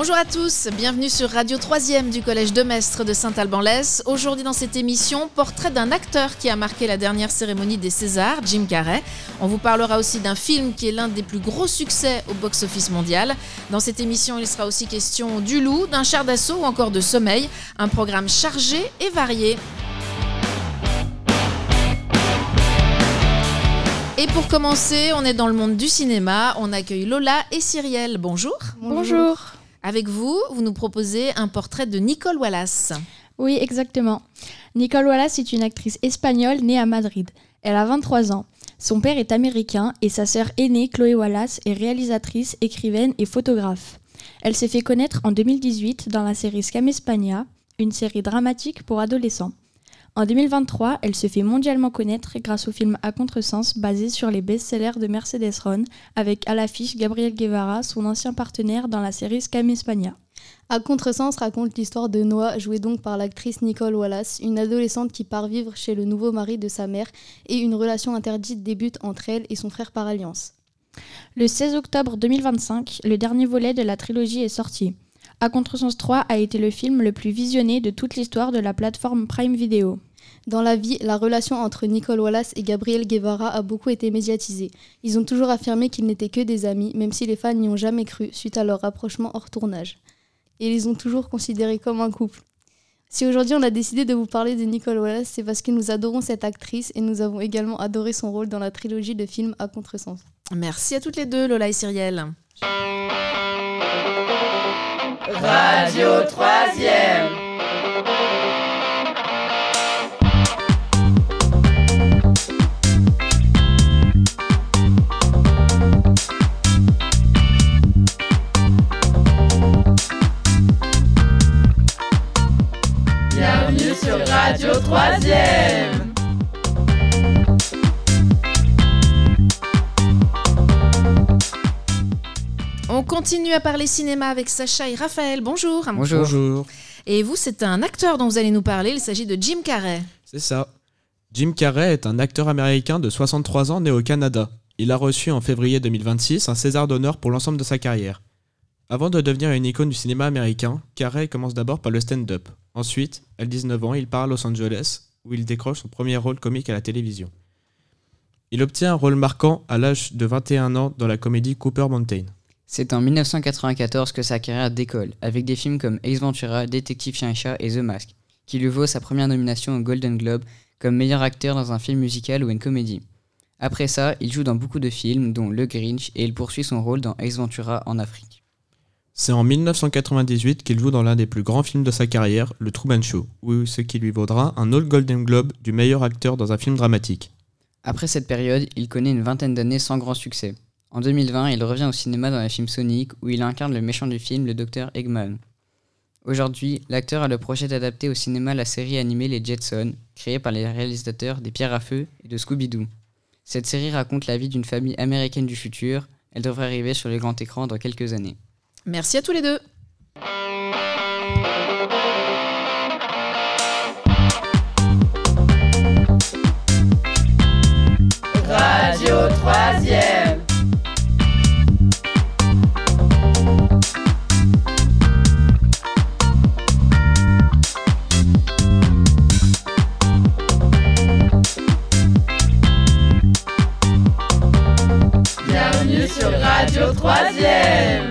Bonjour à tous, bienvenue sur Radio 3e du Collège de Mestre de Saint-Alban-l'Hesse. Aujourd'hui dans cette émission, portrait d'un acteur qui a marqué la dernière cérémonie des Césars, Jim Carrey. On vous parlera aussi d'un film qui est l'un des plus gros succès au box-office mondial. Dans cette émission, il sera aussi question du loup, d'un char d'assaut ou encore de sommeil. Un programme chargé et varié. Et pour commencer, on est dans le monde du cinéma. On accueille Lola et Cyrielle. Bonjour. Bonjour. Avec vous, vous nous proposez un portrait de Nicole Wallace. Oui, exactement. Nicole Wallace est une actrice espagnole née à Madrid. Elle a 23 ans. Son père est américain et sa sœur aînée, Chloé Wallace, est réalisatrice, écrivaine et photographe. Elle s'est fait connaître en 2018 dans la série Scam España, une série dramatique pour adolescents. En 2023, elle se fait mondialement connaître grâce au film À contresens basé sur les best-sellers de Mercedes Ron, avec à l'affiche Gabriel Guevara, son ancien partenaire dans la série Scam España. À contresens raconte l'histoire de Noah, jouée donc par l'actrice Nicole Wallace, une adolescente qui part vivre chez le nouveau mari de sa mère et une relation interdite débute entre elle et son frère par alliance. Le 16 octobre 2025, le dernier volet de la trilogie est sorti. À contresens 3 a été le film le plus visionné de toute l'histoire de la plateforme Prime Video. Dans la vie, la relation entre Nicole Wallace et Gabriel Guevara a beaucoup été médiatisée. Ils ont toujours affirmé qu'ils n'étaient que des amis, même si les fans n'y ont jamais cru suite à leur rapprochement hors tournage. Et ils les ont toujours considérés comme un couple. Si aujourd'hui on a décidé de vous parler de Nicole Wallace, c'est parce que nous adorons cette actrice et nous avons également adoré son rôle dans la trilogie de films À contresens. Merci à toutes les deux, Lola et Cyrielle. Radio 3e. Bienvenue sur Radio 3e. On continue à parler cinéma avec Sacha et Raphaël. Bonjour. Bonjour. Et vous, c'est un acteur dont vous allez nous parler. Il s'agit de Jim Carrey. C'est ça. Jim Carrey est un acteur américain de 63 ans né au Canada. Il a reçu en février 2026 un César d'honneur pour l'ensemble de sa carrière. Avant de devenir une icône du cinéma américain, Carrey commence d'abord par le stand-up. Ensuite, à 19 ans, il part à Los Angeles, où il décroche son premier rôle comique à la télévision. Il obtient un rôle marquant à l'âge de 21 ans dans la comédie Cooper Mountain. C'est en 1994 que sa carrière décolle, avec des films comme Ace Ventura, Détective Chien et Chat et The Mask, qui lui vaut sa première nomination au Golden Globe comme meilleur acteur dans un film musical ou une comédie. Après ça, il joue dans beaucoup de films, dont Le Grinch, et il poursuit son rôle dans Ace Ventura en Afrique. C'est en 1998 qu'il joue dans l'un des plus grands films de sa carrière, Le Truman Show, ce qui lui vaudra un autre Golden Globe du meilleur acteur dans un film dramatique. Après cette période, il connaît une vingtaine d'années sans grand succès. En 2020, il revient au cinéma dans le film Sonic, où il incarne le méchant du film, le Dr Eggman. Aujourd'hui, l'acteur a le projet d'adapter au cinéma la série animée Les Jetsons, créée par les réalisateurs des Pierres à Feu et de Scooby-Doo. Cette série raconte la vie d'une famille américaine du futur. Elle devrait arriver sur le grand écran dans quelques années. Merci à tous les deux. Radio 3e. Bienvenue sur Radio 3e.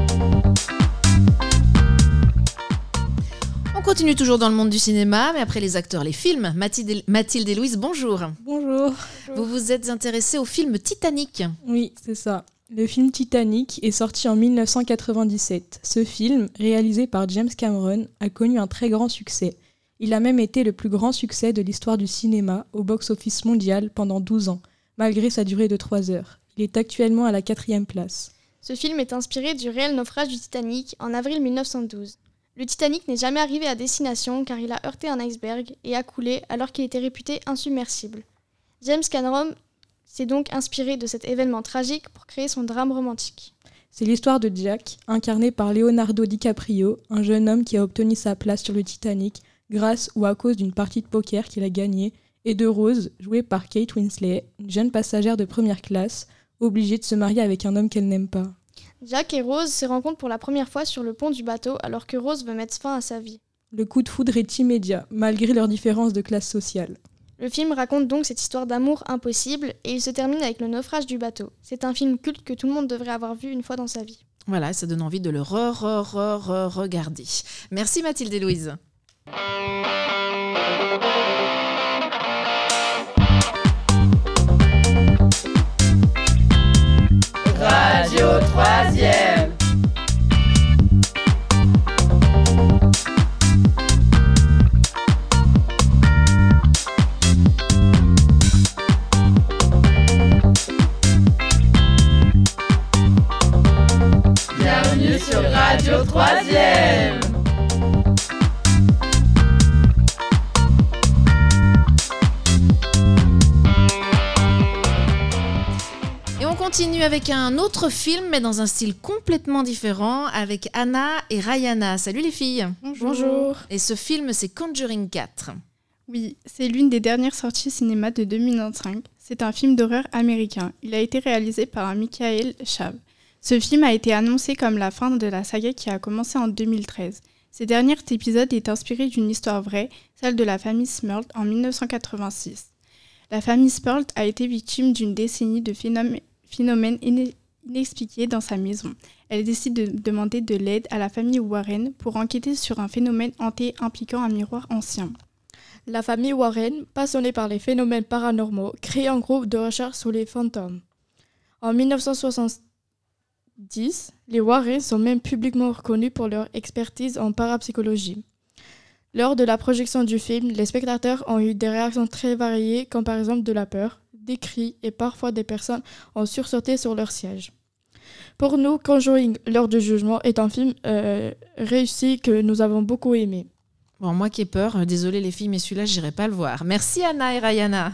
On continue toujours dans le monde du cinéma, mais après les acteurs, les films. Mathilde et Louise, bonjour. Bonjour. Vous vous êtes intéressés au film Titanic. Oui, c'est ça. Le film Titanic est sorti en 1997. Ce film, réalisé par James Cameron, a connu un très grand succès. Il a même été le plus grand succès de l'histoire du cinéma au box-office mondial pendant 12 ans, malgré sa durée de 3 heures. Il est actuellement à la 4e place. Ce film est inspiré du réel naufrage du Titanic en avril 1912. Le Titanic n'est jamais arrivé à destination car il a heurté un iceberg et a coulé alors qu'il était réputé insubmersible. James Cameron s'est donc inspiré de cet événement tragique pour créer son drame romantique. C'est l'histoire de Jack, incarné par Leonardo DiCaprio, un jeune homme qui a obtenu sa place sur le Titanic grâce ou à cause d'une partie de poker qu'il a gagnée, et de Rose, jouée par Kate Winslet, une jeune passagère de première classe, obligée de se marier avec un homme qu'elle n'aime pas. Jack et Rose se rencontrent pour la première fois sur le pont du bateau alors que Rose veut mettre fin à sa vie. Le coup de foudre est immédiat, malgré leurs différences de classe sociale. Le film raconte donc cette histoire d'amour impossible et il se termine avec le naufrage du bateau. C'est un film culte que tout le monde devrait avoir vu une fois dans sa vie. Voilà, ça donne envie de le regarder. Merci Mathilde et Louise. Radio 3e. Bienvenue sur Radio 3e. Et on continue avec un autre film, mais dans un style complètement différent, avec Anna et Rayana. Salut les filles. Bonjour. Et ce film, c'est Conjuring 4. Oui, c'est l'une des dernières sorties cinéma de 2025. C'est un film d'horreur américain. Il a été réalisé par Michael Chaves. Ce film a été annoncé comme la fin de la saga qui a commencé en 2013. Ce dernier épisode est inspiré d'une histoire vraie, celle de la famille Smurl en 1986. La famille Smurl a été victime d'une décennie de phénomènes inexpliqués dans sa maison. Elle décide de demander de l'aide à la famille Warren pour enquêter sur un phénomène hanté impliquant un miroir ancien. La famille Warren, passionnée par les phénomènes paranormaux, crée un groupe de recherche sur les fantômes. En 1970, les Warren sont même publiquement reconnus pour leur expertise en parapsychologie. Lors de la projection du film, les spectateurs ont eu des réactions très variées, comme par exemple de la peur, des cris et parfois des personnes ont sursauté sur leur siège. Pour nous, Conjuring, l'heure du jugement, est un film réussi que nous avons beaucoup aimé. Bon, moi qui ai peur, désolée les filles, mais celui-là, j'irai pas le voir. Merci Anna et Rayana.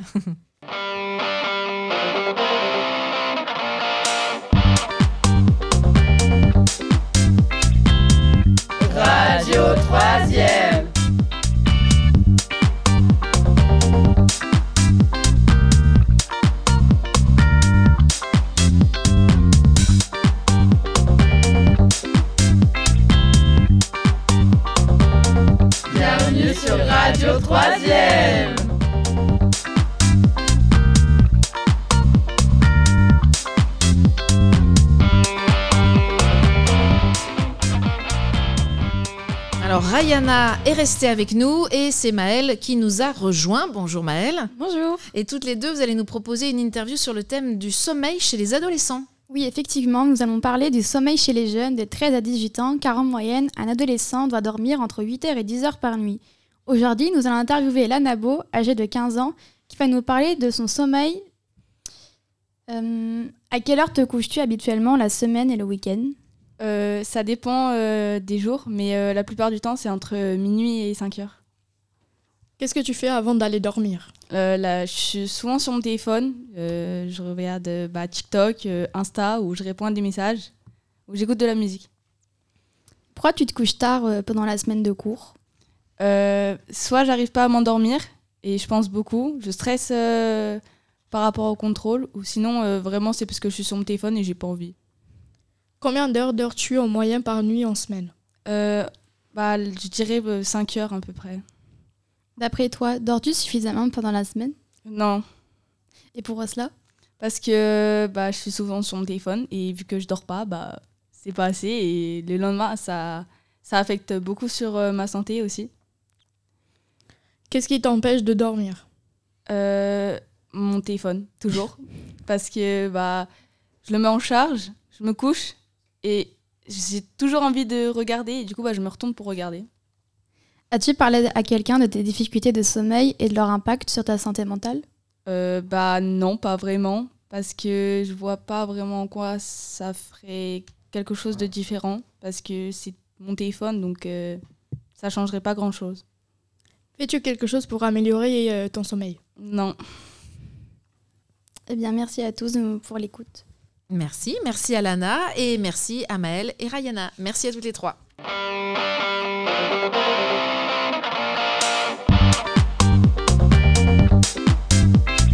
Radio 3e. Bienvenue sur Radio 3e. Alors Rayana est restée avec nous et c'est Maëlle qui nous a rejoint. Bonjour Maëlle. Bonjour. Et toutes les deux, vous allez nous proposer une interview sur le thème du sommeil chez les adolescents. Oui, effectivement, nous allons parler du sommeil chez les jeunes de 13 à 18 ans, car en moyenne, un adolescent doit dormir entre 8h et 10h par nuit. Aujourd'hui, nous allons interviewer Lanabo, âgée de 15 ans, qui va nous parler de son sommeil. À quelle heure te couches-tu habituellement la semaine et le week-end ? Ça dépend des jours, mais la plupart du temps, c'est entre minuit et 5 heures. Qu'est-ce que tu fais avant d'aller dormir ? Là, je suis souvent sur mon téléphone. Je regarde TikTok, Insta, où je réponds à des messages, où j'écoute de la musique. Pourquoi tu te couches tard pendant la semaine de cours ? Soit j'arrive pas à m'endormir, et je pense beaucoup. Je stresse par rapport au contrôle, ou sinon, vraiment, c'est parce que je suis sur mon téléphone et j'ai pas envie. Combien d'heures dors-tu en moyenne par nuit en semaine ? Je dirais 5 heures à peu près. D'après toi, dors-tu suffisamment pendant la semaine ? Non. Et pourquoi cela ? Parce que je suis souvent sur mon téléphone et vu que je dors pas, c'est pas assez. Et le lendemain, ça affecte beaucoup sur ma santé aussi. Qu'est-ce qui t'empêche de dormir ? Mon téléphone, toujours. Parce que je le mets en charge, je me couche et j'ai toujours envie de regarder. Et du coup, je me retourne pour regarder. As-tu parlé à quelqu'un de tes difficultés de sommeil et de leur impact sur ta santé mentale ? Non, pas vraiment. Parce que je vois pas vraiment en quoi ça ferait quelque chose de différent. Parce que c'est mon téléphone, donc ça changerait pas grand-chose. Fais-tu quelque chose pour améliorer ton sommeil ? Non. Eh bien, merci à tous pour l'écoute. Merci à Lana et merci à Maëlle et Rayana. Merci à toutes les trois.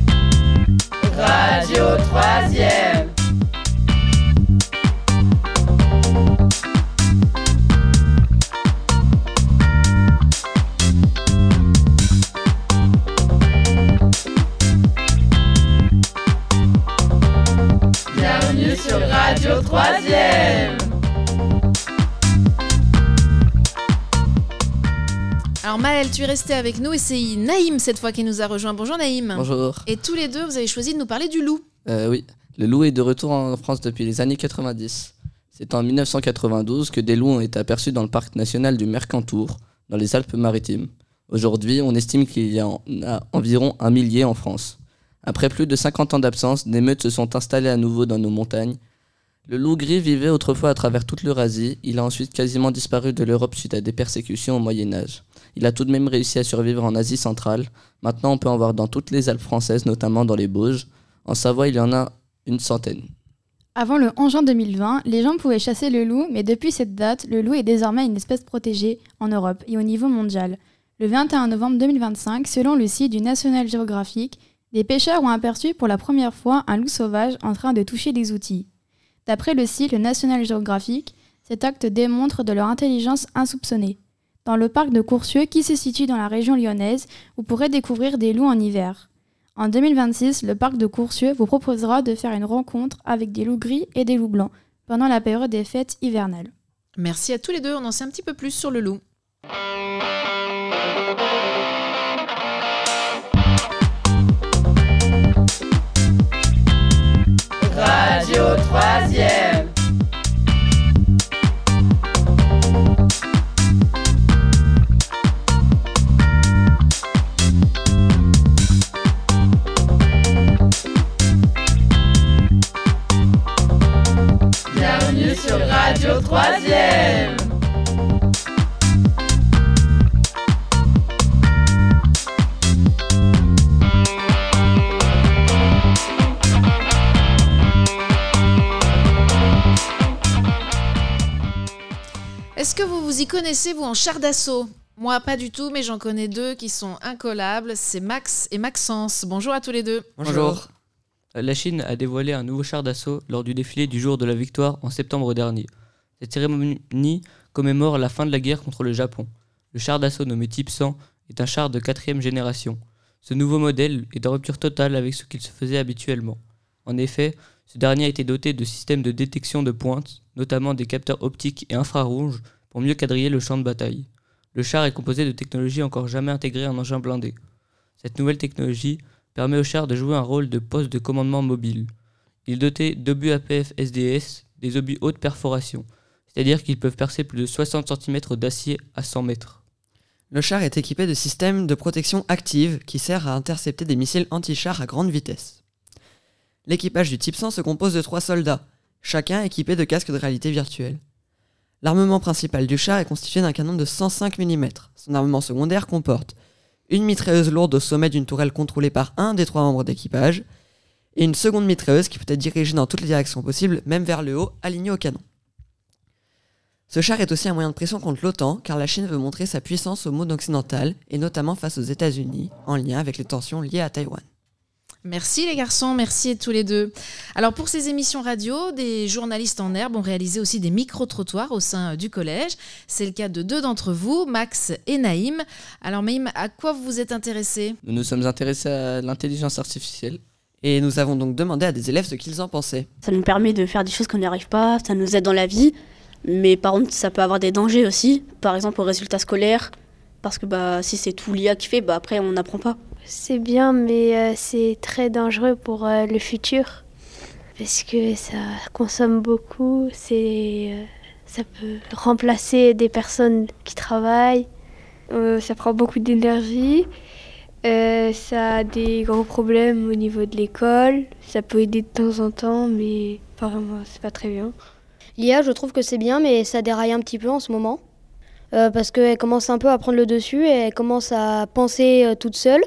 Radio 3e. Bienvenue sur Radio 3e. Alors Maëlle, tu es resté avec nous et c'est Naïm cette fois qui nous a rejoint. Bonjour Naïm. Bonjour. Et tous les deux, vous avez choisi de nous parler du loup. Oui, le loup est de retour en France depuis les années 90. C'est en 1992 que des loups ont été aperçus dans le parc national du Mercantour, dans les Alpes-Maritimes. Aujourd'hui, on estime qu'il y en a environ 1 millier en France. Après plus de 50 ans d'absence, des meutes se sont installées à nouveau dans nos montagnes. Le loup gris vivait autrefois à travers toute l'Eurasie. Il a ensuite quasiment disparu de l'Europe suite à des persécutions au Moyen-Âge. Il a tout de même réussi à survivre en Asie centrale. Maintenant, on peut en voir dans toutes les Alpes françaises, notamment dans les Bauges. En Savoie, il y en a une centaine. Avant le 11 juin 2020, les gens pouvaient chasser le loup, mais depuis cette date, le loup est désormais une espèce protégée en Europe et au niveau mondial. Le 21 novembre 2025, selon le site du National Geographic, des pêcheurs ont aperçu pour la première fois un loup sauvage en train de toucher des outils. D'après le site le National Geographic, cet acte démontre de leur intelligence insoupçonnée. Dans le parc de Courcieux, qui se situe dans la région lyonnaise, vous pourrez découvrir des loups en hiver. En 2026, le parc de Courcieux vous proposera de faire une rencontre avec des loups gris et des loups blancs pendant la période des fêtes hivernales. Merci à tous les deux, on en sait un petit peu plus sur le loup. Radio 3e. Bienvenue sur Radio 3e. Est-ce que vous vous y connaissez, vous, en char d'assaut ? Moi, pas du tout, mais j'en connais deux qui sont incollables. C'est Max et Maxence. Bonjour à tous les deux. Bonjour. La Chine a dévoilé un nouveau char d'assaut lors du défilé du jour de la victoire en septembre dernier. Cette cérémonie commémore la fin de la guerre contre le Japon. Le char d'assaut nommé Type 100 est un char de 4e génération. Ce nouveau modèle est en rupture totale avec ce qu'il se faisait habituellement. En effet, ce dernier a été doté de systèmes de détection de pointe, notamment des capteurs optiques et infrarouges, pour mieux quadriller le champ de bataille. Le char est composé de technologies encore jamais intégrées en engin blindé. Cette nouvelle technologie permet au char de jouer un rôle de poste de commandement mobile. Il est doté d'obus APF SDS, des obus haute perforation, c'est-à-dire qu'ils peuvent percer plus de 60 cm d'acier à 100 mètres. Le char est équipé de systèmes de protection active qui sert à intercepter des missiles anti-chars à grande vitesse. L'équipage du Type 100 se compose de 3 soldats, chacun équipé de casques de réalité virtuelle. L'armement principal du char est constitué d'un canon de 105 mm. Son armement secondaire comporte une mitrailleuse lourde au sommet d'une tourelle contrôlée par un des 3 membres d'équipage, et une seconde mitrailleuse qui peut être dirigée dans toutes les directions possibles, même vers le haut, alignée au canon. Ce char est aussi un moyen de pression contre l'OTAN, car la Chine veut montrer sa puissance au monde occidental, et notamment face aux États-Unis, en lien avec les tensions liées à Taïwan. Merci les garçons, merci à tous les deux. Alors pour ces émissions radio, des journalistes en herbe ont réalisé aussi des micro-trottoirs au sein du collège. C'est le cas de 2 d'entre vous, Max et Naïm. Alors Naïm, à quoi vous vous êtes intéressé ? Nous nous sommes intéressés à l'intelligence artificielle. Et nous avons donc demandé à des élèves ce qu'ils en pensaient. Ça nous permet de faire des choses qu'on n'y arrive pas, ça nous aide dans la vie. Mais par contre, ça peut avoir des dangers aussi. Par exemple, aux résultats scolaires. Parce que si c'est tout l'IA qui fait, après on n'apprend pas. C'est bien, mais c'est très dangereux pour le futur. Parce que ça consomme beaucoup, ça peut remplacer des personnes qui travaillent. Ça prend beaucoup d'énergie. Ça a des gros problèmes au niveau de l'école. Ça peut aider de temps en temps, mais apparemment, c'est pas très bien. L'IA, je trouve que c'est bien, mais ça déraille un petit peu en ce moment. Parce qu'elle commence un peu à prendre le dessus et elle commence à penser toute seule.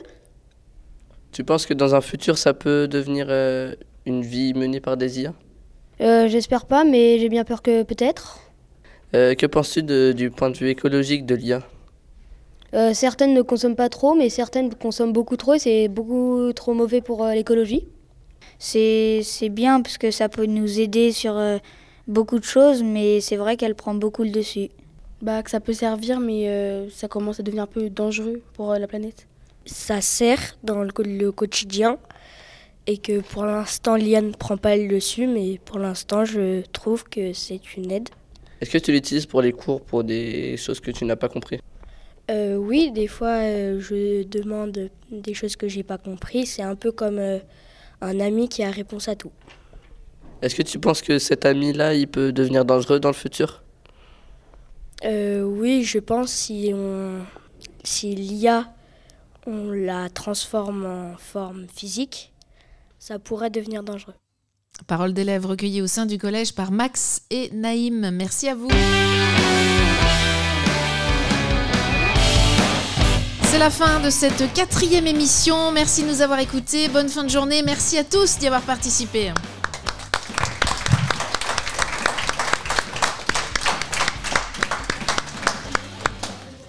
Tu penses que dans un futur, ça peut devenir une vie menée par des IA ? J'espère pas, mais j'ai bien peur que peut-être. Que penses-tu du point de vue écologique de l'IA ? Certaines ne consomment pas trop, mais certaines consomment beaucoup trop et c'est beaucoup trop mauvais pour l'écologie. C'est bien parce que ça peut nous aider sur beaucoup de choses, mais c'est vrai qu'elle prend beaucoup le dessus. Que ça peut servir, mais ça commence à devenir un peu dangereux pour la planète. Ça sert dans le quotidien et que pour l'instant l'IA ne prend pas le dessus, mais pour l'instant je trouve que c'est une aide. Est-ce que tu l'utilises pour les cours, pour des choses que tu n'as pas compris ? Oui, des fois je demande des choses que j'ai pas compris. C'est un peu comme un ami qui a réponse à tout. Est-ce que tu penses que cet ami-là, il peut devenir dangereux dans le futur ? Oui, je pense si l'IA, on la transforme en forme physique, ça pourrait devenir dangereux. Paroles d'élèves recueillies au sein du collège par Max et Naïm. Merci à vous. C'est la fin de cette 4e émission. Merci de nous avoir écoutés. Bonne fin de journée. Merci à tous d'y avoir participé.